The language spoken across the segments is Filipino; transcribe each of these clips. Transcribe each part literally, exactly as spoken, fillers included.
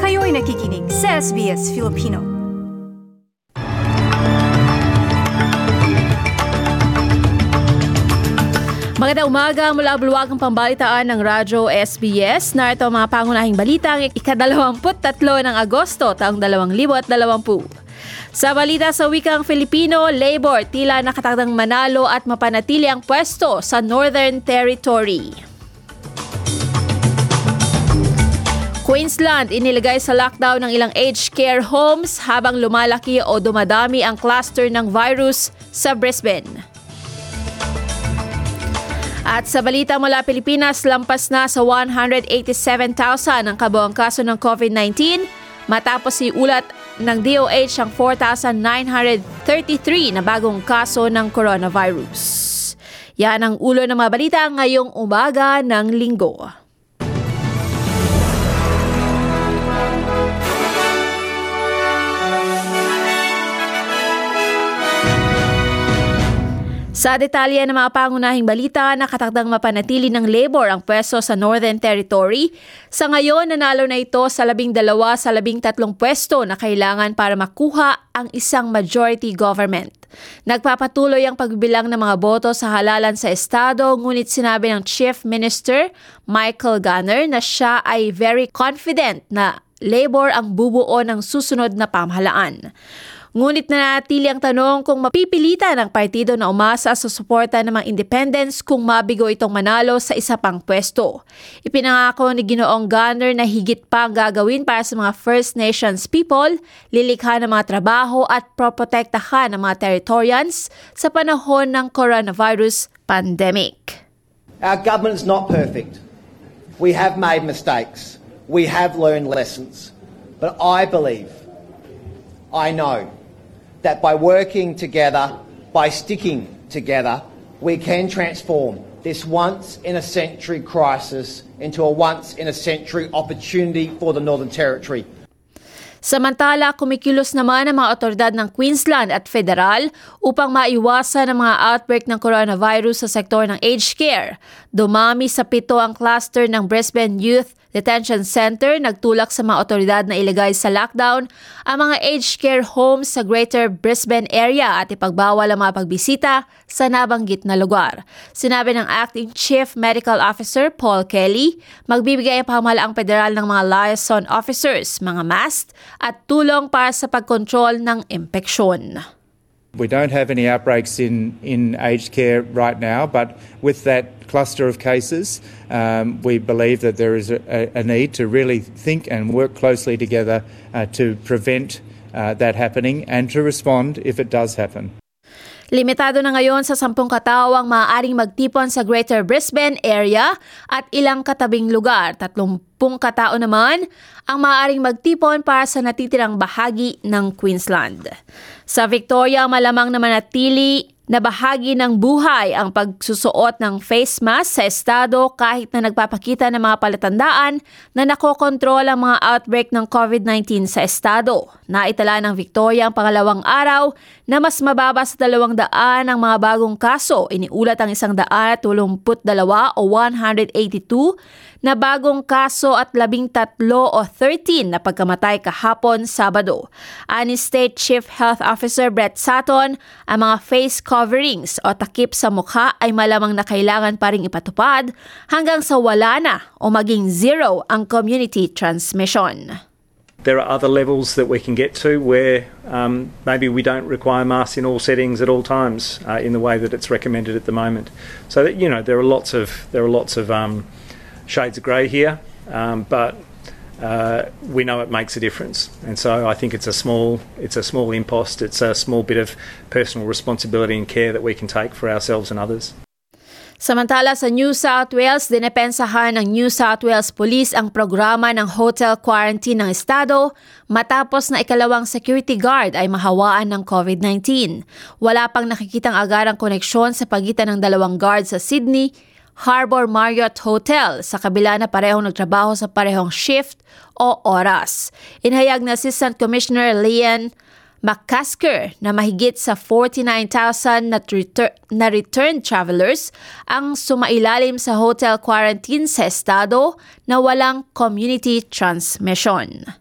Kayo'y nakikinig sa S B S Filipino. Magandang umaga mula bulwagang pambalitaan ng Radyo S B S. Narito ang mga pangunahing balita ng ikadalawamput tatlo ng Agosto taong dalawang libo at dalawampu. Sa balita sa wikang Filipino, Labor tila nakatakdang manalo at mapanatili ang pwesto sa Northern Territory. Queensland inilagay sa lockdown ng ilang aged care homes habang lumalaki o dumadami ang cluster ng virus sa Brisbane. At sa balita mula Pilipinas, lampas na sa one hundred eighty-seven thousand ang kabuang kaso ng COVID nineteen matapos iulat ng D O H ang four thousand nine hundred thirty-three na bagong kaso ng coronavirus. Yan ang ulo ng mga balita ngayong umaga ng Linggo. Sa detalye ng mga pangunahing balita, nakatakdang mapanatili ng Labor ang pwesto sa Northern Territory. Sa ngayon, nanalo na ito sa labing dalawa sa labing tatlong pwesto na kailangan para makuha ang isang majority government. Nagpapatuloy ang pagbibilang ng mga boto sa halalan sa estado, ngunit sinabi ng Chief Minister Michael Gunner na siya ay very confident na Labor ang bubuo ng susunod na pamahalaan. Ngunit nanatili ang tanong kung mapipilitan ng partido na umasa sa suporta ng mga independents kung mabigo itong manalo sa isa pang pwesto. Ipinangako ni Ginoong Gunner na higit pa ang gagawin para sa mga First Nations people, lilikha ng mga trabaho at proprotektahan ng mga Territorians sa panahon ng coronavirus pandemic. Our government is not perfect. We have made mistakes. We have learned lessons. But I believe, I know, that by working together, by sticking together, we can transform this once-in-a-century crisis into a once-in-a-century opportunity for the Northern Territory. Samantala, kumikilos naman ang mga otoridad ng Queensland at Federal upang maiwasan ang mga outbreak ng coronavirus sa sektor ng aged care. Dumami sa pito ang cluster ng Brisbane Youth Detention Center, nagtulak sa mga otoridad na ilagay sa lockdown ang mga aged care homes sa Greater Brisbane area at ipagbawal ang mga pagbisita sa nabanggit na lugar. Sinabi ng Acting Chief Medical Officer Paul Kelly, magbibigay ang pamahalaang federal ng mga liaison officers, mga mast at tulong para sa pagkontrol ng impeksyon. We don't have any outbreaks in, in aged care right now, but with that cluster of cases, um, we believe that there is a, a need to really think and work closely together uh, to prevent uh, that happening and to respond if it does happen. Limitado na ngayon sa sampung katao ang maaaring magtipon sa Greater Brisbane area at ilang katabing lugar. Tatlumpung katao naman ang maaaring magtipon para sa natitirang bahagi ng Queensland. Sa Victoria, malamang na manatili na bahagi ng buhay ang pagsusuot ng face mask sa estado kahit na nagpapakita ng mga palatandaan na nakokontrol ang mga outbreak ng COVID nineteen sa estado. Naitala ng Victoria ang pangalawang araw na mas mababa sa dalawang daan ang mga bagong kaso. Iniulat ang isang daan at walumput dalawa o one hundred eighty-two na bagong kaso at labing tatlo o thirteen na pagkamatay kahapon Sabado. Ani State Chief Health Officer Brett Sutton, ang mga face coverings o takip sa mukha ay malamang na kailangan pa ring ipatupad hanggang sa wala na o maging zero ang community transmission. There are other levels that we can get to where um, maybe we don't require masks in all settings at all times uh, in the way that it's recommended at the moment. So that, you know, there are lots of there are lots of um, shades of grey here, um, but uh, we know it makes a difference, and so I think it's a small it's a small impost. It's a small bit of personal responsibility and care that we can take for ourselves and others. Samantala sa New South Wales, dinepensahan ng New South Wales Police ang programa ng hotel quarantine ng estado matapos na ikalawang security guard ay mahawaan ng COVID nineteen. Wala pang nakikitang agarang koneksyon sa pagitan ng dalawang guard sa Sydney Harbour Marriott Hotel sa kabila na parehong nagtrabaho sa parehong shift o oras. Inhayag na Assistant Commissioner Leanne McCasker na mahigit sa forty-nine thousand na, retur- na returned travelers ang sumailalim sa hotel quarantine sa estado na walang community transmission.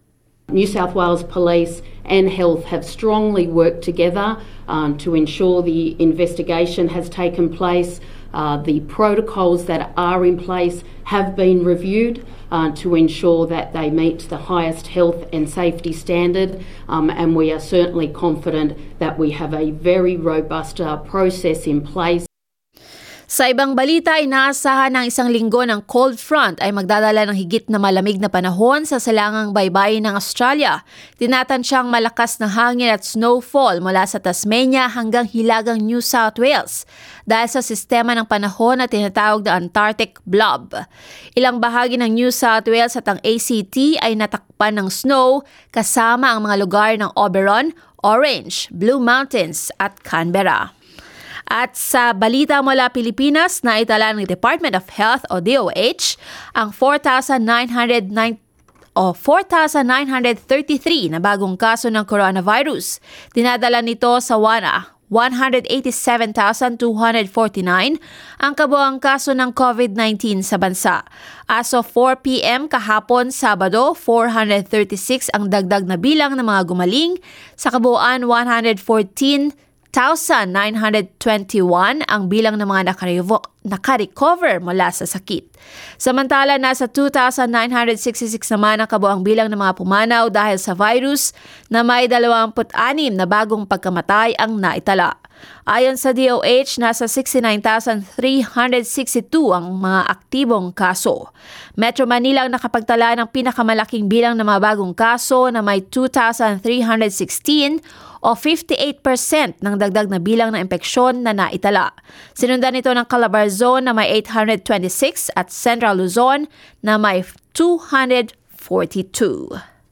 New South Wales Police and Health have strongly worked together um, to ensure the investigation has taken place. Uh, the protocols that are in place have been reviewed uh, to ensure that they meet the highest health and safety standard, um, and we are certainly confident that we have a very robust uh, process in place. Sa ibang balita, inaasahan ng isang linggo ng cold front ay magdadala ng higit na malamig na panahon sa silangang baybayin ng Australia. Tinatantsyang malakas na hangin at snowfall mula sa Tasmania hanggang hilagang New South Wales dahil sa sistema ng panahon na tinatawag na Antarctic Blob. Ilang bahagi ng New South Wales at ang A C T ay natakpan ng snow kasama ang mga lugar ng Oberon, Orange, Blue Mountains at Canberra. At sa balita mula Pilipinas, naitala ng Department of Health o D O H ang four thousand nine hundred nine o four thousand nine hundred thirty-three na bagong kaso ng coronavirus. Dinadala nito sa one hundred eighty-seven thousand two hundred forty-nine ang kabuang kaso ng COVID nineteen sa bansa. As of four p.m. kahapon Sabado, four hundred thirty-six ang dagdag na bilang ng mga gumaling, sa kabuuan one hundred fourteen thousand nine hundred twenty-one ang bilang ng mga nakarevo- nakarecover mula sa sakit. Samantala, nasa two thousand nine hundred sixty-six naman ang kabuang bilang ng mga pumanaw dahil sa virus na may twenty-six na bagong pagkamatay ang naitala. Ayon sa D O H, nasa sixty-nine thousand three hundred sixty-two ang mga aktibong kaso. Metro Manila ang nakapagtala ng pinakamalaking bilang ng mga bagong kaso na may two thousand three hundred sixteen o fifty-eight percent ng dagdag na bilang ng impeksyon na naitala. Sinundan ito ng Calabarzon na may eight hundred twenty-six at Central Luzon na may two hundred forty-two.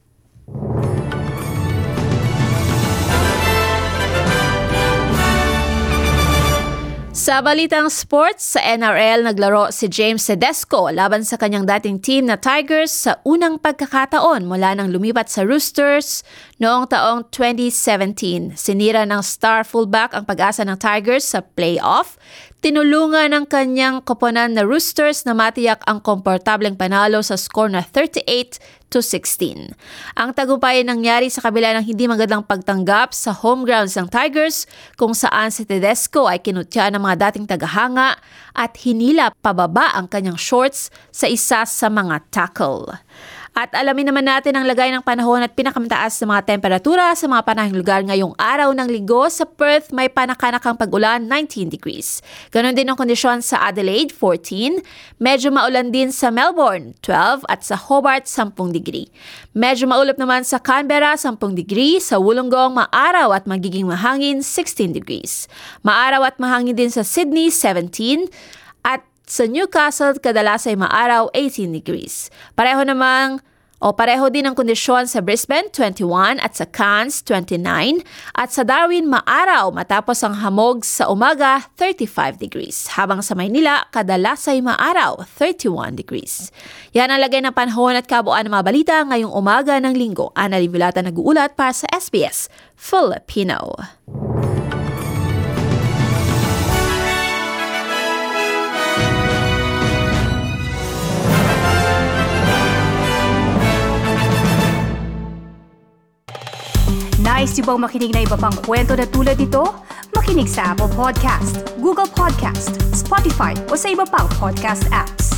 Sa balitang sports, sa N R L naglaro si James Tedesco laban sa kanyang dating team na Tigers sa unang pagkakataon mula nang lumipat sa Roosters noong taong twenty seventeen. Sinira ng star fullback ang pag-asa ng Tigers sa playoff. Tinulungan ng kanyang koponan na Roosters na matiyak ang komportableng panalo sa score na thirty-eight to sixteen. Ang tagumpay ay nangyari sa kabila ng hindi magandang pagtanggap sa home grounds ng Tigers kung saan si Tedesco ay kinutya ng mga dating tagahanga at hinila pababa ang kanyang shorts sa isa sa mga tackle. At alamin naman natin ang lagay ng panahon at pinakamataas na mga temperatura sa mga panahing lugar ngayong araw ng linggo. Sa Perth, may panakanakang pag-ulan, nineteen degrees. Ganon din ang kondisyon sa Adelaide, fourteen. Medyo maulan din sa Melbourne, twelve. At sa Hobart, ten degree. Medyo maulap naman sa Canberra, ten degree. Sa Wollongong, maaraw at magiging mahangin, sixteen degrees. Maaraw at mahangin din sa Sydney, seventeen. At sa Newcastle, kadalas ay maaraw, eighteen degrees. Pareho namang o pareho din ang kondisyon sa Brisbane, twenty-one, at sa Cairns, twenty-nine, at sa Darwin, maaraw matapos ang hamog sa umaga, thirty-five degrees. Habang sa Maynila, kadalas ay maaraw, thirty-one degrees. Yan ang lagay ng panahon at kabuuan ng mga balita ngayong umaga ng linggo. Ana Livilata nag-uulat para sa S B S Filipino. Nice yung bang makinig na iba pang kwento na tulad ito? Makinig sa Apple Podcast, Google Podcast, Spotify o sa iba pang podcast apps.